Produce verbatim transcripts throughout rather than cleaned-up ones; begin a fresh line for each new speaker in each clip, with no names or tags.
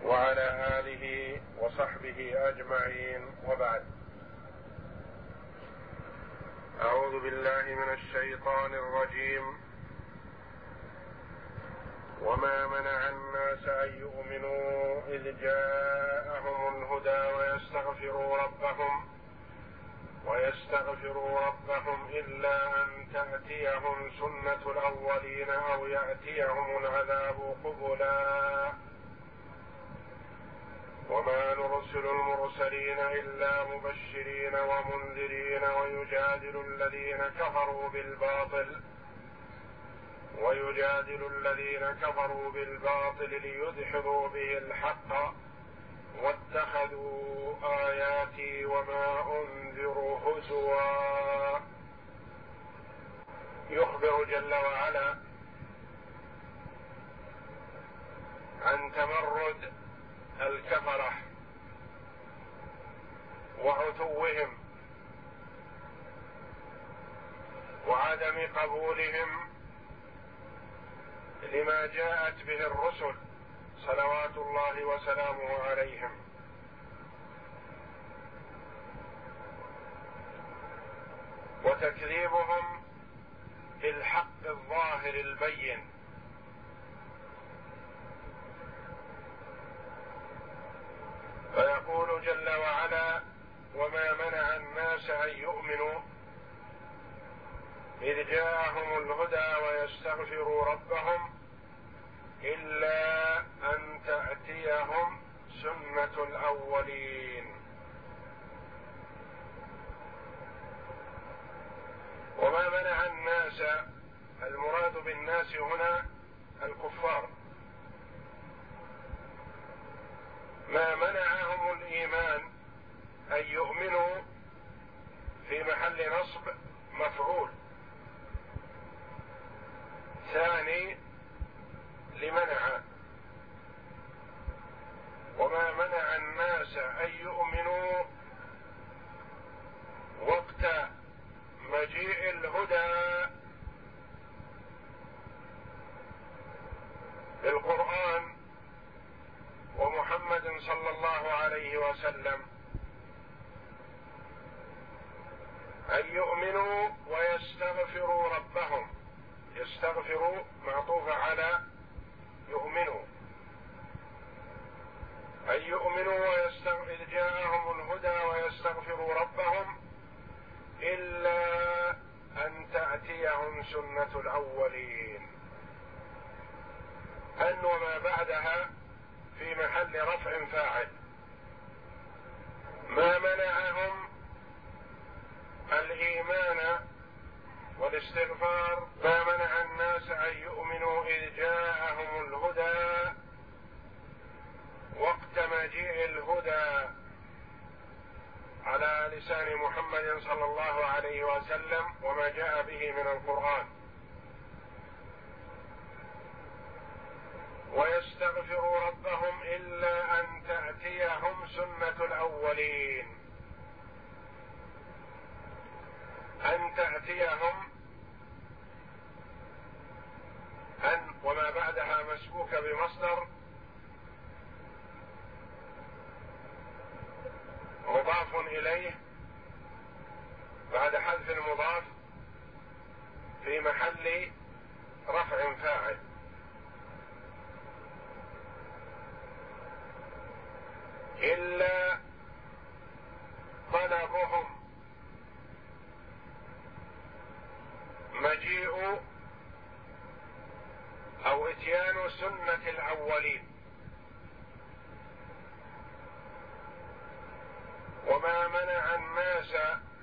وعلى آله وصحبه أجمعين، وبعد. أعوذ بالله من الشيطان الرجيم. وما منع الناس أن يؤمنوا إذ جاءهم الهدى ويستغفروا ربهم ويستغفروا ربهم إلا أن تأتيهم سنة الأولين أو يأتيهم العذاب قبلا وما نرسل المرسلين إلا مبشرين ومنذرين ويجادل الذين كفروا بالباطل ويجادل الذين كفروا بالباطل ليدحضوا به الحق واتخذوا آياتي وما أنذروا هزوا. يخبر جل وعلا عن تمرد الكفرة وعتوهم وعدم قبولهم لما جاءت به الرسل صلوات الله وسلامه عليهم، وتكذيبهم بالحق الظاهر البين. فيقول جل وعلا: وما منع الناس أن يؤمنوا إذ جاءهم الهدى ويستغفروا ربهم إلا أن تأتيهم سنة الأولين. وما منع الناس، المراد بالناس هنا الكفار، ما منعهم الإيمان أن يؤمنوا في محل نصب مفعول ثاني لمنع. وما منع الناس أن يؤمنوا وقت مجيء الهدى بالقرآن ومحمد صلى الله عليه وسلم أن يؤمنوا ويستغفروا ربهم. يستغفروا معطوفة على يؤمنوا. أن يؤمنوا ويستغفر إذ جاءهم الهدى ويستغفروا ربهم إلا أن تأتيهم سنة الأولين. أن وما بعدها في محل رفع فاعل. ما منعهم الإيمان والاستغفار، ما منع الناس أن يؤمنوا إذ جاءهم الهدى وقت مجيء الهدى على لسان محمد صلى الله عليه وسلم وما جاء به من القرآن. ويستغفروا ربهم إلا أن تأتيهم سنة الأولين. أن تأتيهم أن وما بعدها مسبوكة بمصدر مضاف إليه بعد حذف المضاف في محل رفع فاعل. إلا طلبهم مجيء أو إتيان سنة الأولين. وما منع الناس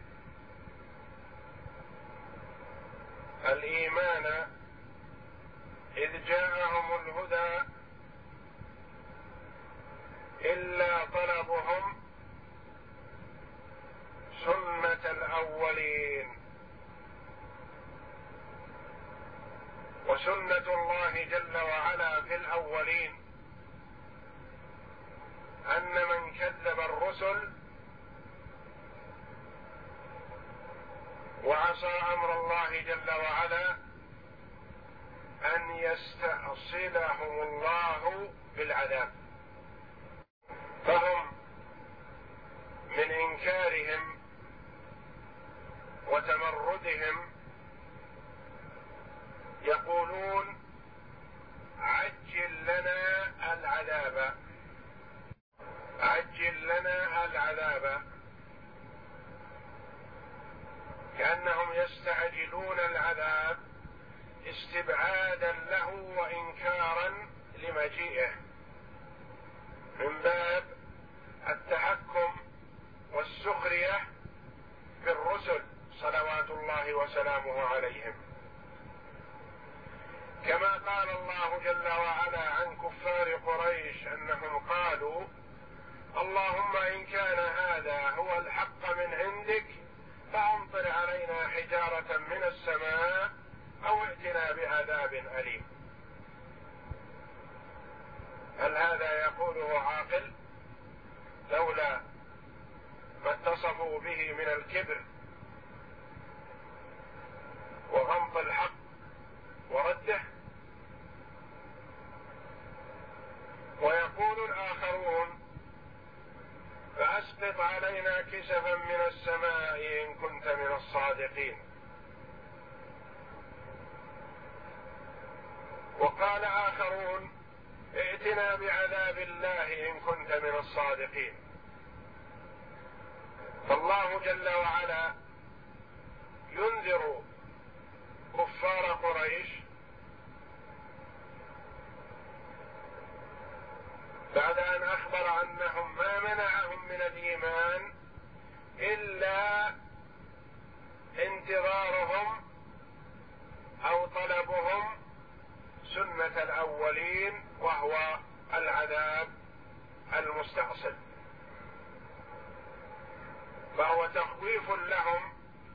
الإيمان إذ جاءهم الهدى إلا طلبهم سنة الأولين. وسنة الله جل وعلا في الأولين أن من كذب الرسل وعصى أمر الله جل وعلا أن يستأصلهم الله بالعذاب. فهم من إنكارهم وتمردهم يقولون عجل لنا العذاب، عجل لنا العذاب، كأنهم يستعجلون العذاب استبعادا له وإنكارا لمجيئه، من باب التحكم والسخرية بالرسل صلوات الله وسلامه عليهم. كما قال الله جل وعلا عن كفار قريش أنهم قالوا اللهم إن كان هذا هو الحق من عندك فأمطر علينا حجارة من السماء أو ائتنا بعذاب أليم. هل هذا يقوله عاقل؟ لولا ما اتصفوا به من الكبر وغمط الحق ورده. ويقول الآخرون فأسقط علينا كسفا من السماء إن كنت من الصادقين. وقال آخرون ائتنا بعذاب الله إن كنت من الصادقين. فالله جل وعلا ينذر كفار قريش بعد أن أخبر أنهم ما منعهم من الإيمان إلا انتظارهم أو طلبهم سنة الأولين وهو العذاب المستأصل، فهو تخويف لهم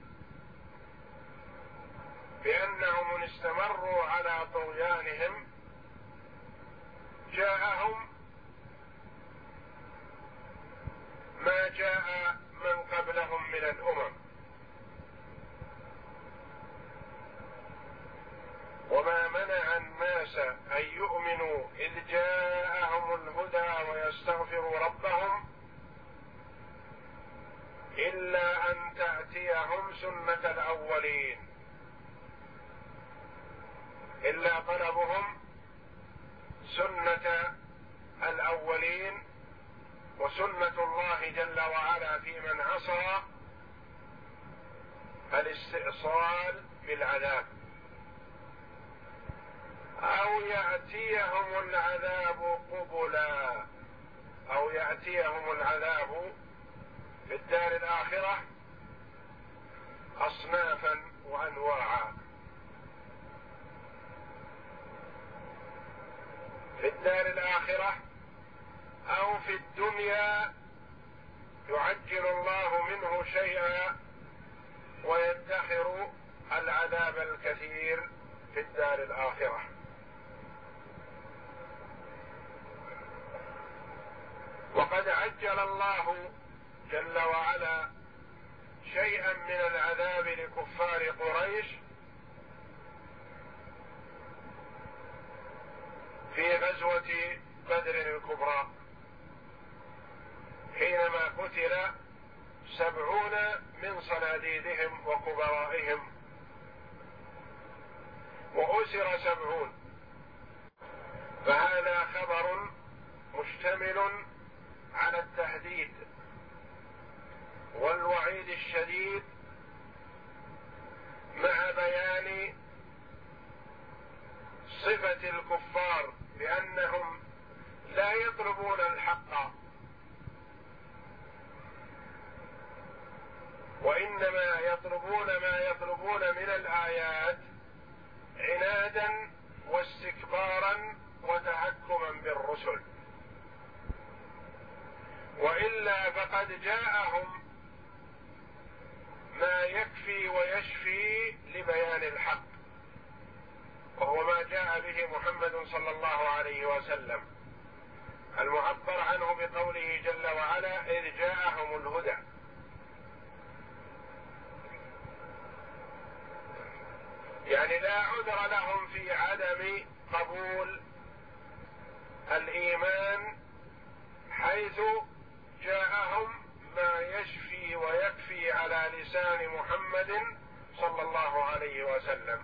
بأنهم إن استمروا على طغيانهم جاءهم ما جاء من قبلهم من الأمم. وما منع الناس أن يؤمنوا إذ جاءهم الهدى ويستغفروا ربهم إلا أن تأتيهم سنة الأولين، إلا طلبهم سنة الأولين وسنة الله جل وعلا في من عصى الاستئصال بالعذاب، أو يأتيهم العذاب قبلا، أو يأتيهم العذاب في الدار الآخرة أصنافا وأنواعا. في الدار الآخرة أو في الدنيا يعجل الله منه شيئا ويدخر العذاب الكثير في الدار الآخرة. وقد عجل الله جل وعلا شيئا من العذاب لكفار قريش في غزوة بدر الكبرى حينما قتل سبعون من صناديدهم وكبرائهم وأسر سبعون. فهذا خبر مشتمل على التهديد والوعيد الشديد مع بيان صفة الكفار بأنهم لا يطلبون الحق وإنما يطلبون ما يطلبون من الآيات عنادا واستكبارا وتحكما بالرسل، وإلا فقد جاءهم ما يكفي ويشفي لبيان الحق، وهو ما جاء به محمد صلى الله عليه وسلم المعبر عنه بقوله جل وعلا إذ جاءهم الهدى. يعني لا عذر لهم في عدم قبول الإيمان حيث جاءهم ما يشفي ويكفي على لسان محمد صلى الله عليه وسلم.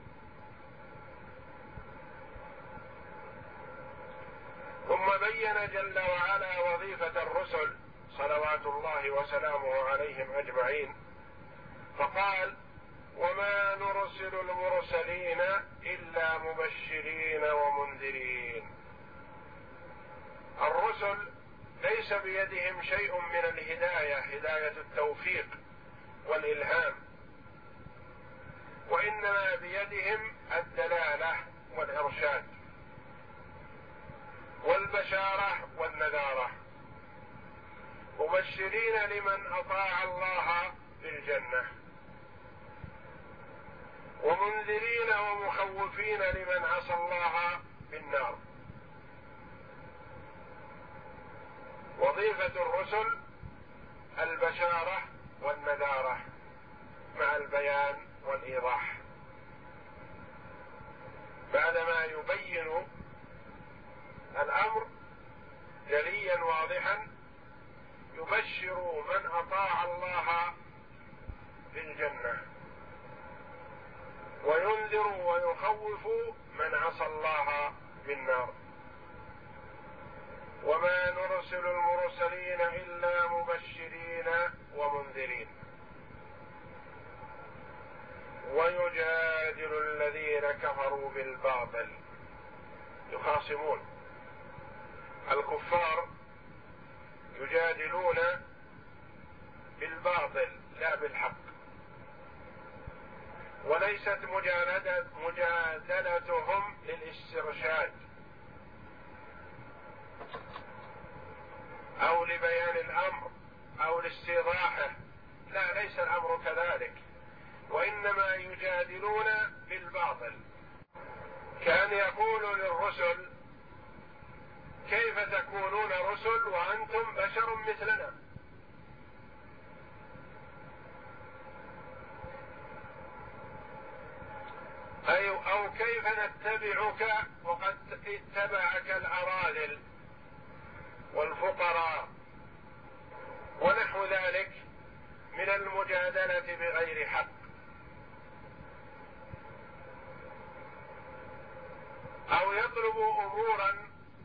ثم بين جل وعلا وظيفة الرسل صلوات الله وسلامه عليهم أجمعين، فقال: وما نرسل المرسلين إلا مبشرين ومنذرين. الرسل ليس بيدهم شيء من الهداية، هداية التوفيق والإلهام، وإنما بيدهم الدلالة والإرشاد والبشارة والنذارة، مبشرين لمن أطاع الله بالجنة، ومنذرين ومخوفين لمن عصى الله بالنار. وظيفة الرسل البشارة والنذارة مع البيان والإيضاح، بعدما يبين الأمر جليا واضحا يبشر من أطاع الله بالجنة، وينذر ويخوف من عصى الله بالنار. وما نرسل المرسلين إلا مبشرين ومنذرين ويجادل الذين كفروا بالباطل. يخاصمون الكفار، يجادلون بالباطل لا بالحق، وليست مجادلة مجادلتهم للاسترشاد أو لبيان الأمر أو لاستيضاحه، لا، ليس الأمر كذلك، وإنما يجادلون بالباطل. كان يقول للرسل: كيف تكونون رسل وأنتم بشر مثلنا؟ أي أو كيف نتبعك وقد اتبعك الأراذل والفقراء ونحو ذلك من المجادلة بغير حق. أو يطلب أمورا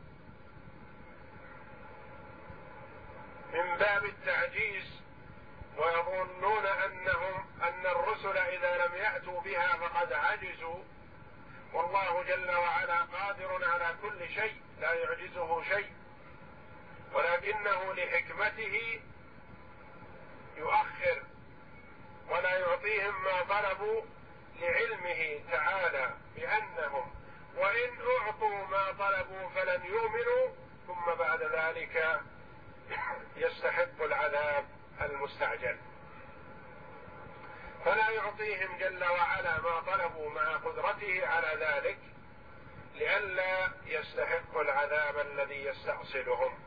من باب التعجيز، ويظنون أنهم أن الرسل إذا لم يأتوا بها فقد عجزوا، والله جل وعلا قادر على كل شيء لا يعجزه شيء، ولكنه لحكمته يؤخر ولا يعطيهم ما طلبوا، لعلمه تعالى بأنهم وإن أعطوا ما طلبوا فلن يؤمنوا، ثم بعد ذلك يستحق العذاب المستعجل، فلا يعطيهم جل وعلا ما طلبوا مع قدرته على ذلك لئلا يستحقوا العذاب الذي يستأصلهم،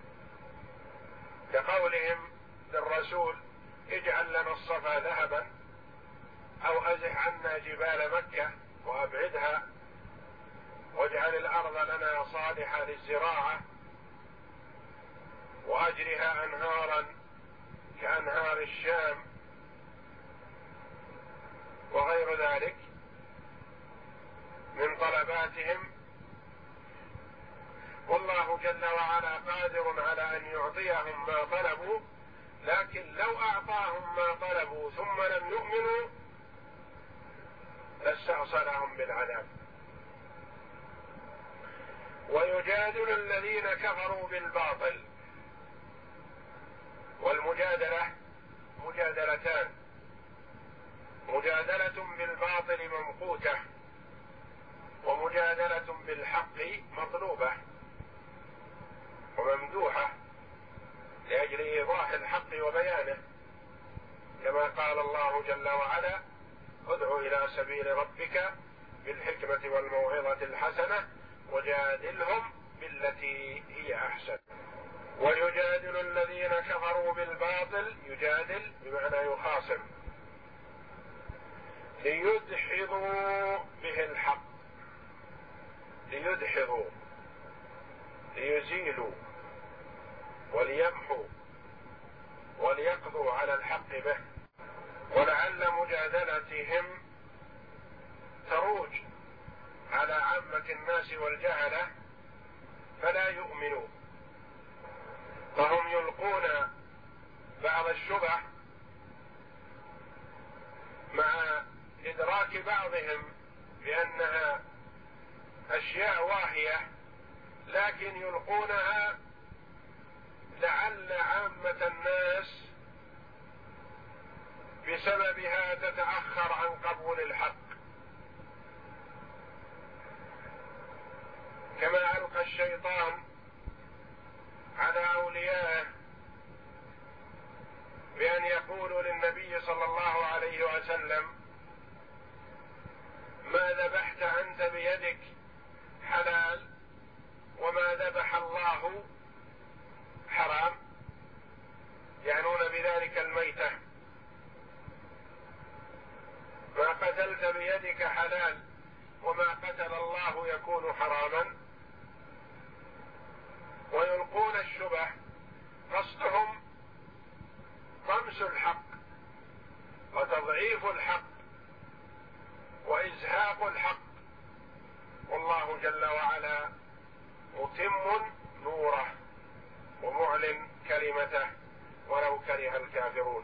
كقولهم للرسول: اجعل لنا الصفا ذهبا أو أزح عنا جبال مكة وأبعدها، واجعل الأرض لنا صالحة للزراعة، وأجرها أنهارا كأنهار الشام، وغير ذلك من طلباتهم. والله جل وعلا قادر على أن يعطيهم ما طلبوا، لكن لو أعطاهم ما طلبوا ثم لم يؤمنوا لاستأصلهم بالعذاب. ويجادل الذين كفروا بالباطل. والمجادلة مجادلتان: مجادلة بالباطل ممقوتة، ومجادلة بالحق مطلوبة وممدوحة لأجل إيضاح الحق وبيانه، كما قال الله جل وعلا: ادع إلى سبيل ربك بالحكمة والموعظة الحسنة وجادلهم بالتي هي أحسن. ويجادل الذين كفروا بالباطل، يجادل بمعنى يخاصم، ليدحضوا به الحق، ليدحضوا ليزيلوا وليمحوا وليقضوا على الحق به، ولعل مجادلتهم تروج على عامة الناس والجهلة فلا يؤمنوا، فهم يلقون بعض الشبه مع إدراك بعضهم بأنها أشياء واهية، لكن يلقونها لعل عامة الناس بسببها تتأخر عن قبول الحق، كما ألقى الشيطان على أوليائه بأن يقولوا للنبي صلى الله عليه وسلم: ما ذبحت أنت بيدك حلال وما ذبح الله حرام، يعنون بذلك الميتة. ما قتلت بيدك حلال وما قتل الله يكون حراما، ويلقون الشبه، قصدهم طمس الحق وتضعيف الحق وإزهاق الحق، والله جل وعلا متم نوره ومعلن كلمته ولو كره الكافرون.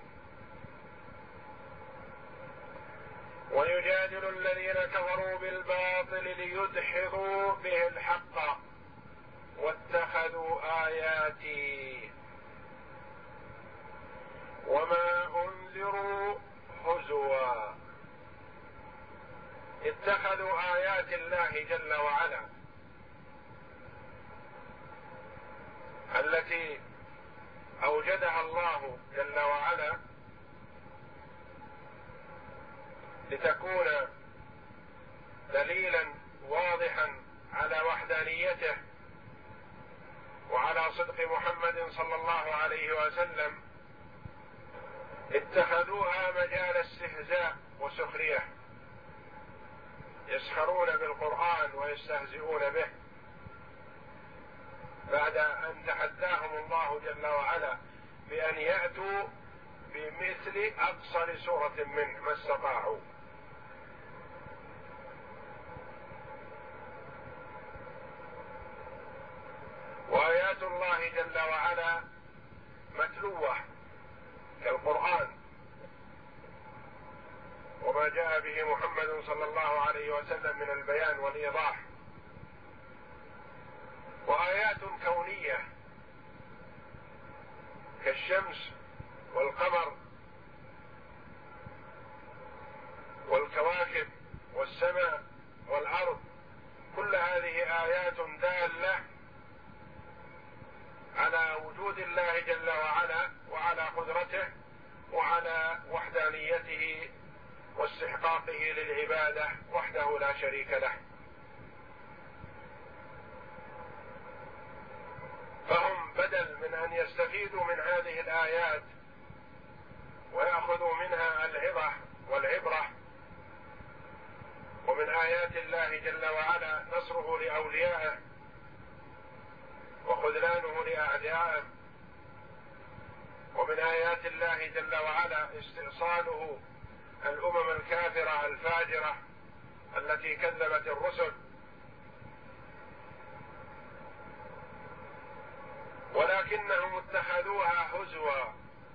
ويجادل الذين كفروا بالباطل ليدحضوا به الحق واتخذوا آياتي وما أنذروا هزوا. اتخذوا آيات الله جل وعلا التي أوجدها الله جل وعلا لتكون دليلا واضحا على وحدانيته وعلى صدق محمد صلى الله عليه وسلم، اتخذوها مجال استهزاء وسخرية، يسخرون بالقرآن ويستهزئون به بعد أن تحداهم الله جل وعلا بأن يأتوا بمثل أقصر سورة منه ما استطاعوا. وآيات الله جل وعلا متلوة كالقرآن وما جاء به محمد صلى الله عليه وسلم من البيان والإيضاح، وآيات كونية كالشمس والقمر والكواكب والسماء والأرض، كل هذه آيات دالة على وجود الله جل وعلا وعلى قدرته وعلى وحدانيته واستحقاقه للعبادة وحده لا شريك له. فهم بدل من أن يستفيدوا من هذه الآيات ويأخذوا منها العظة والعبرة، ومن آيات الله جل وعلا نصره لأوليائه وخذلانه لأعدائه، ومن آيات الله جل وعلا استئصاله الأمم الكافرة الفاجرة التي كذبت الرسل، ولكنهم اتخذوها هزوا،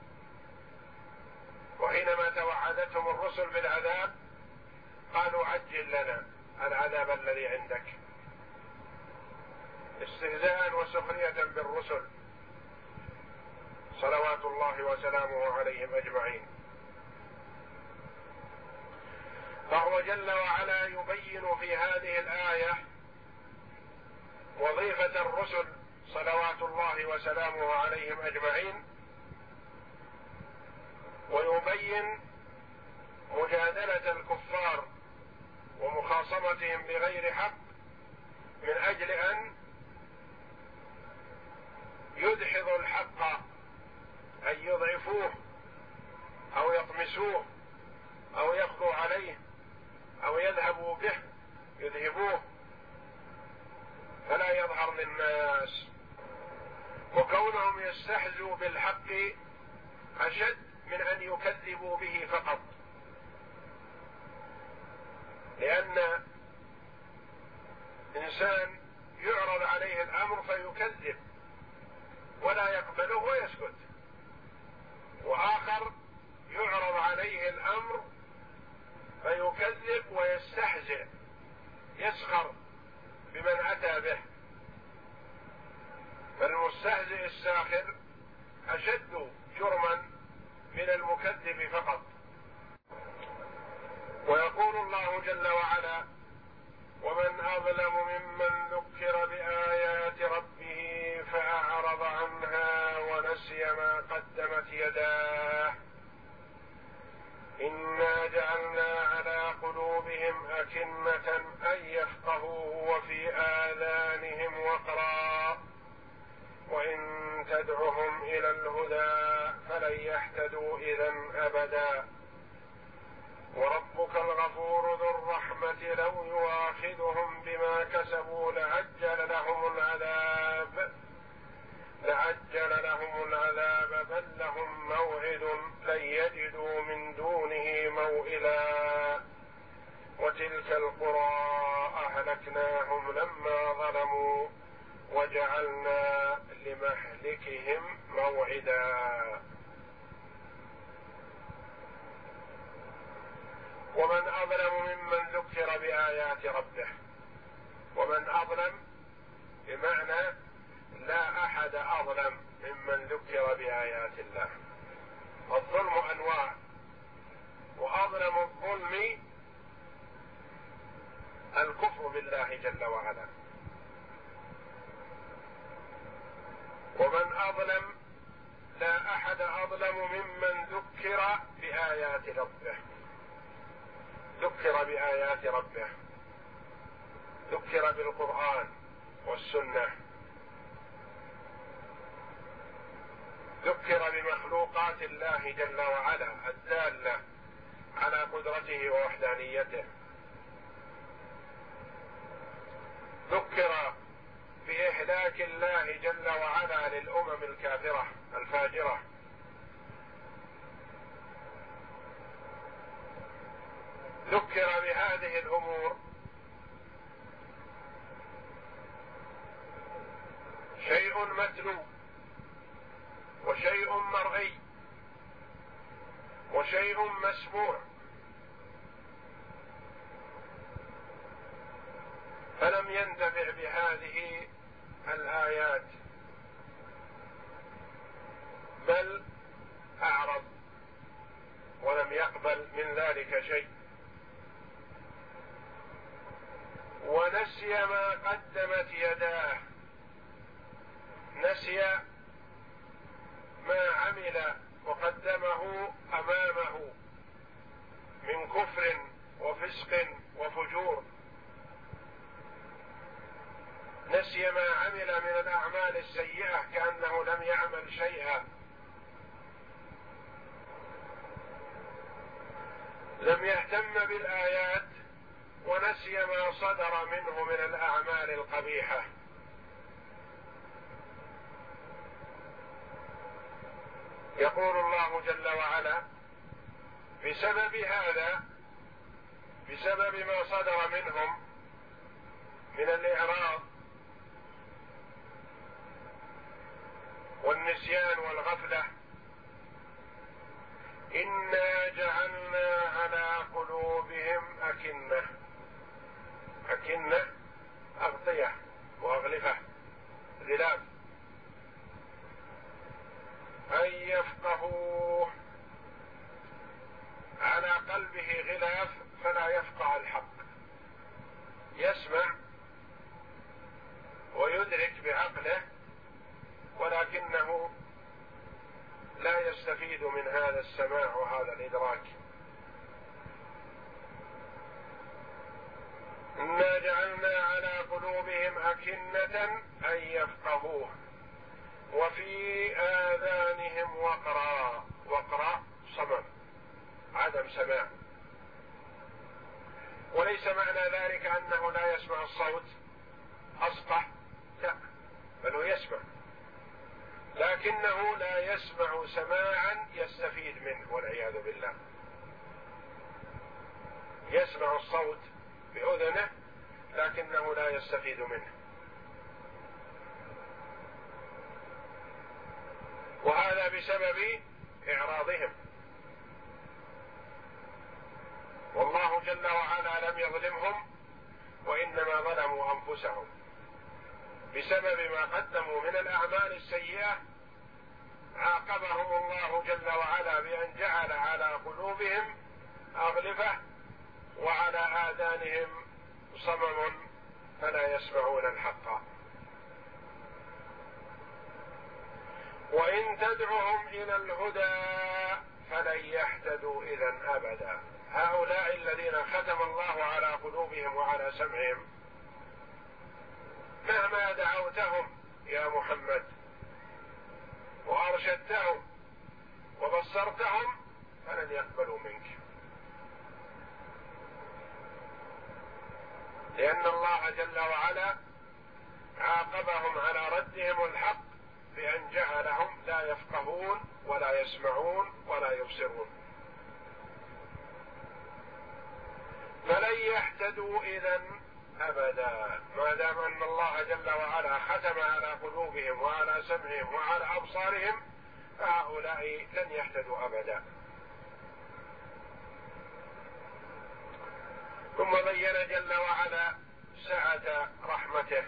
وحينما توعدتهم الرسل بالعذاب قالوا عجل لنا العذاب الذي عندك، استهزاء وسخرية بالرسل صلوات الله وسلامه عليهم أجمعين. فهو جل وعلا يبين في هذه الآية وظيفة الرسل صلوات الله وسلامه عليهم أجمعين، ويبين مجادلة الكفار ومخاصمتهم بغير حق من أجل أن يدحضوا الحق، أن يضعفوه أو يطمسوه أو يقضوا عليه أو يذهبوا به يذهبوه فلا يظهر للناس. وكون كونهم يستهزئوا بالحق أشد من أن يكذبوا به فقط، لأن إنسان يعرض عليه الأمر فيكذب ولا يقبله ويسكت، وآخر يعرض عليه الأمر فيكذب ويستهزئ يسخر بمن أتى به، فالمستهزئ الساخر أشد جرما من المكذب فقط. ويقول الله جل وعلا: ومن أظلم ممن ذكر بآيات ربه فأعرض عنها ونسي ما قدمت يداه إنا جعلنا على قلوبهم أكنة أن يفقهوه وفي آذانهم وقرا وإن تدعهم إلى الهدى فلن يهتدوا إذا أبدا وربك الغفور ذو الرحمة لو يؤاخذهم بما كسبوا لعجل لهم العذاب لعجل لهم العذاب بل لهم موعد لن يجدوا من دونه موئلا وتلك القرى أهلكناهم لما ظلموا وجعلنا لمهلكهم موعدا. ومن أظلم ممن ذكر بآيات ربه، ومن أظلم بمعنى لا أحد أظلم ممن ذكر بآيات الله. الظلم أنواع، وأظلم الظلم الكفر بالله جل وعلا. ومن أظلم لا أحد أظلم ممن ذكر بآيات ربه، ذكر بآيات ربه، ذكر بالقرآن والسنة، ذكر بمخلوقات الله جل وعلا الدالة على قدرته ووحدانيته، ذكر بإهلاك الله جل وعلا للأمم الكافرة الفاجرة، ذكر بهذه الأمور شيء متلو وشيء مرئي وشيء مسموع، فلم ينتفع بهذه الآيات بل أعرض ولم يقبل من ذلك شيء، ونسي ما قدمت يداه، نسي ما عمل وقدمه أمامه من كفر وفسق وفجور، نسي ما عمل من الأعمال السيئة كأنه لم يعمل شيئا، لم يهتم بالآيات ونسي ما صدر منه من الأعمال القبيحة. يقول الله جل وعلا: بسبب هذا، بسبب ما صدر منهم من الإعراض والنسيان والغفلة، إنا جعلنا على قلوبهم أكنة، أكنة أغطية وأغلفة غلاف، أن يفقهوه، على قلبه غلاف فلا يفقه الحق، يسمع ويدرك بعقله ولكنه لا يستفيد من هذا السماع وهذا الإدراك. إنا جعلنا على قلوبهم أكنة أن يفقهوه وفي آذانهم وقرا، وقرا صمم، عدم سماع، وليس معنى ذلك أنه لا يسمع الصوت أصقع، لا، بل هو يسمع لكنه لا يسمع سماعا يستفيد منه والعياذ بالله. يسمع الصوت بأذنه لكنه لا يستفيد منه، وهذا بسبب إعراضهم. والله جل وعلا لم يظلمهم، وإنما ظلموا أنفسهم بسبب ما قدموا من الأعمال السيئة. عاقبهم الله جل وعلا بأن جعل على قلوبهم أغلفة وعلى آذانهم صمم فلا يسمعون الحق. وإن تدعهم إلى الهدى فلن يهتدوا إذا أبدا. هؤلاء الذين ختم الله على قلوبهم وعلى سمعهم، مهما دعوتهم يا محمد وأرشدتهم وبصرتهم فلن يقبلوا منك، لأن الله جل وعلا عاقبهم على ردهم الحق بأن جعلهم لا يفقهون ولا يسمعون ولا يبصرون. فلن يهتدوا إذا أبدا، ما دام أن الله جل وعلا ختم على قلوبهم وعلى سمعهم وعلى أبصارهم، فهؤلاء لن يهتدوا أبدا. ثم بين جل وعلا سعة رحمته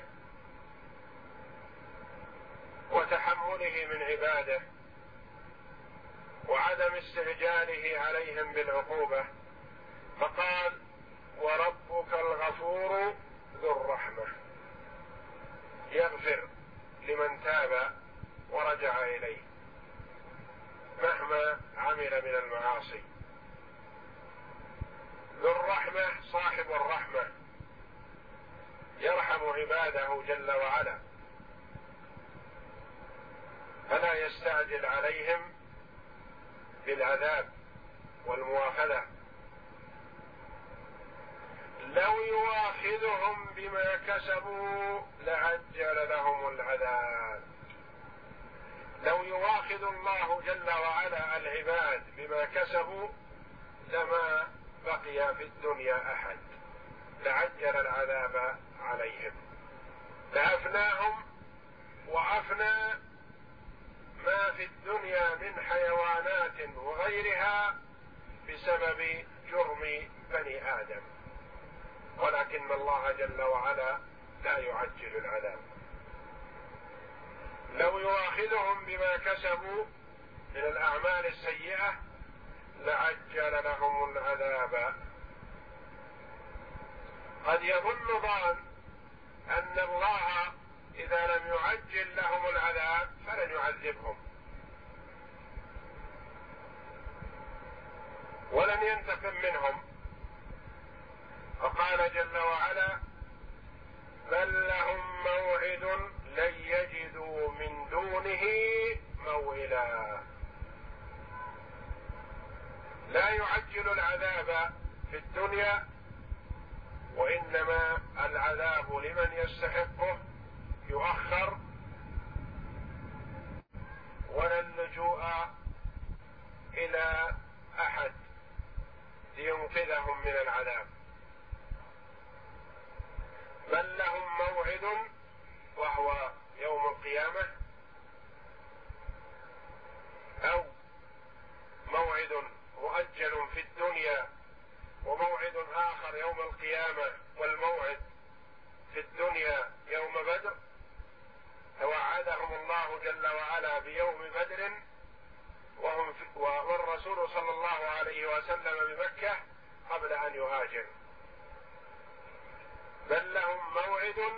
وتحمله من عباده وعدم استعجاله عليهم بالعقوبة، فقال: وربك الغفور ذو الرحمة، يغفر لمن تاب ورجع إليه مهما عمل من المعاصي. ذو الرحمة صاحب الرحمة، يرحم عباده جل وعلا، فلا يستعجل عليهم بالعذاب والمؤاخذة. لو يؤاخذهم بما كسبوا لعجل لهم العذاب. لو يؤاخذ الله جل وعلا العباد بما كسبوا لما بقي في الدنيا أحد، لعجل العذاب عليهم، لأفناهم وأفنى ما في الدنيا من حيوانات وغيرها بسبب جرم بني آدم، ولكن الله جل وعلا لا يعجل العذاب. لو يؤاخذهم بما كسبوا من الأعمال السيئة لعجل لهم العذاب. قد يظن ظان أن الله إذا لم يعجل لهم العذاب فلن يعذبهم ولن ينتقم منهم، فقال جل وعلا: بل لهم موعد لن يجدوا من دونه موئلا. لا يعجل العذاب في الدنيا، وإنما العذاب لمن يستحقه يؤخر، ولا اللجوء إلى أحد لينقذهم من العذاب. بل لهم موعد وهو يوم القيامة، أو موعد مؤجل في الدنيا وموعد آخر يوم القيامة، والموعد في الدنيا يوم بدر. توعدهم الله جل وعلا بيوم بدر وهم في والرسول صلى الله عليه وسلم بمكة قبل أن يهاجر. بل لهم موعد،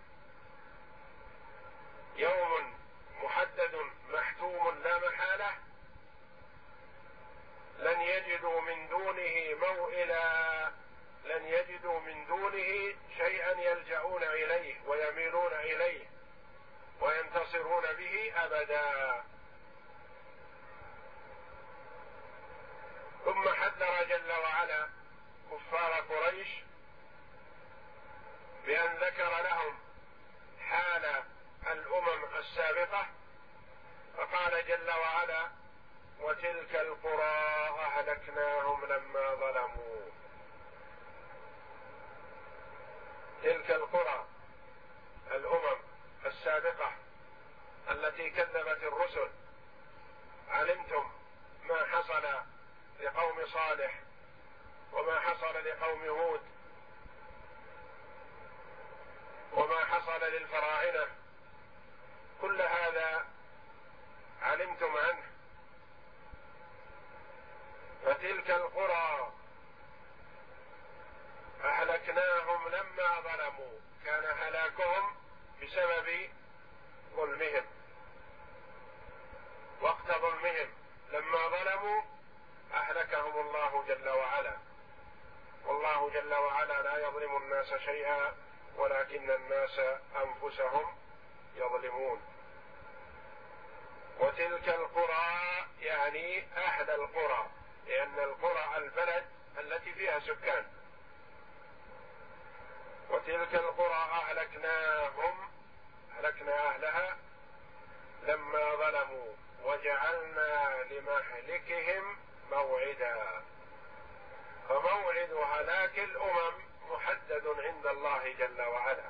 يوم محدد محتوم لا محالة، لن يجدوا من دونه موئلا، لن يجدوا من دونه شيئا يلجؤون إليه ويميلون إليه وينتصرون به أبدا. ثم حذر جل وعلا كفار قريش بأن ذكر لهم حال الأمم السابقة فقال جل وعلا: وتلك القرى أهلكناهم لما ظلموا. تلك القرى الأمم السابقة التي كذبت الرسل، علمتم ما حصل لقوم صالح وما حصل لقوم هود وما حصل للفراعنة، كل هذا علمتم عنه. فتلك القرى أهلكناهم لما ظلموا، كان هلاكهم بسبب ظلمهم، وقت ظلمهم لما ظلموا أهلكهم الله جل وعلا. والله جل وعلا لا يظلم الناس شيئا ولكن الناس أنفسهم يظلمون. وتلك القرى يعني أهل القرى، لأن القرى البلد التي فيها سكان. وتلك القرى أهلكناهم، أهلكنا أهلها لما ظلموا وجعلنا لمهلكهم موعدا. فموعد هلاك الأمم محدد عند الله جل وعلا.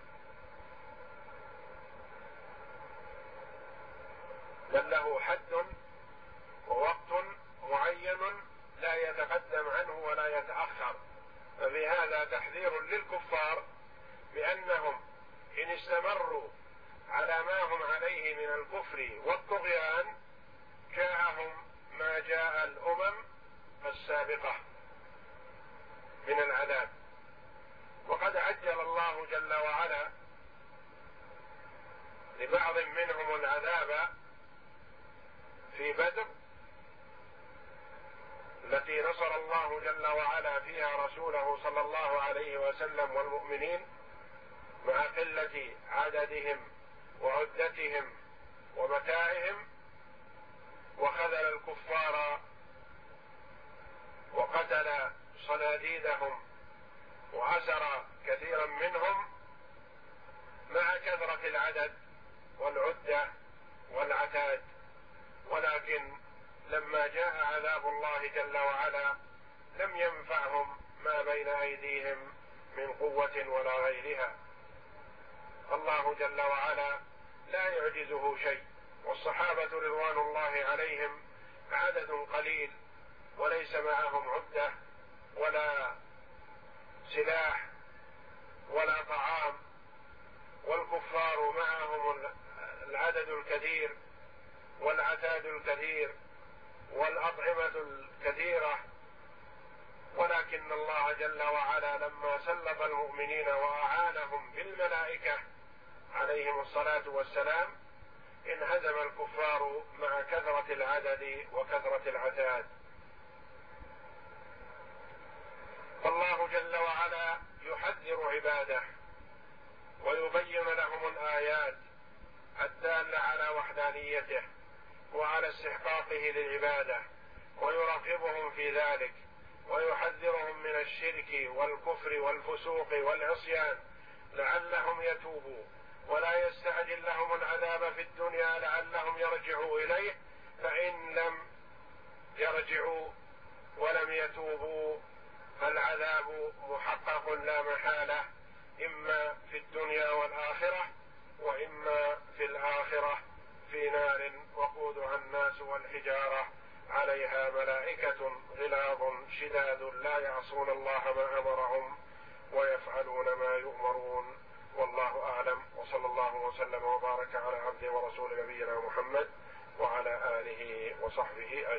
بل له حد ووقت معين لا يتقدم عنه ولا يتأخر. ففي هذا تحذير للكفار بأنهم إن استمروا على ما هم عليه من الكفر والطغيان جاءهم ما جاء الأمم السابقة من العذاب. وقد عجل الله جل وعلا لبعض منهم العذاب في بدر التي نصر الله جل وعلا فيها رسوله صلى الله عليه وسلم والمؤمنين مع قلة عددهم وعدتهم ومتاعهم، وخذل الكفار وقتل صناديدهم وأسر كثيرا منهم مع كثرة العدد والعدة والعتاد. ولكن لما جاء عذاب الله جل وعلا لم ينفعهم ما بين أيديهم من قوة ولا غيرها. الله جل وعلا لا يعجزه شيء، والصحابة رضوان الله عليهم عدد قليل وليس معهم عدة ولا سلاح ولا طعام، والكفار معهم العدد الكثير والعتاد الكثير والأطعمة الكثيرة. ولكن الله جل وعلا لما سلط المؤمنين وأعانهم بالملائكة عليهم الصلاة والسلام انهزم الكفار مع كثرة العدد وكثرة العتاد. فالله جل وعلا يحذر عباده ويبين لهم الآيات الدالة على وحدانيته وعلى استحقاقه للعبادة، ويرغبهم في ذلك ويحذرهم من الشرك والكفر والفسوق والعصيان لعلهم يتوبوا، ولا يستعجل لهم العذاب في الدنيا لعلهم يرجعوا إليه، فإن لم يرجعوا ولم يتوبوا فالعذاب محقق لا محالة، إما في الدنيا والآخرة وإما في الآخرة في نار وقودها الناس والحجارة عليها ملائكة غلاظ شداد لا يعصون الله ما أمرهم ويفعلون ما يؤمرون. والله أعلم، وصلى الله وسلم وبارك على عبده ورسول نبينا محمد وعلى آله وصحبه أجمعين.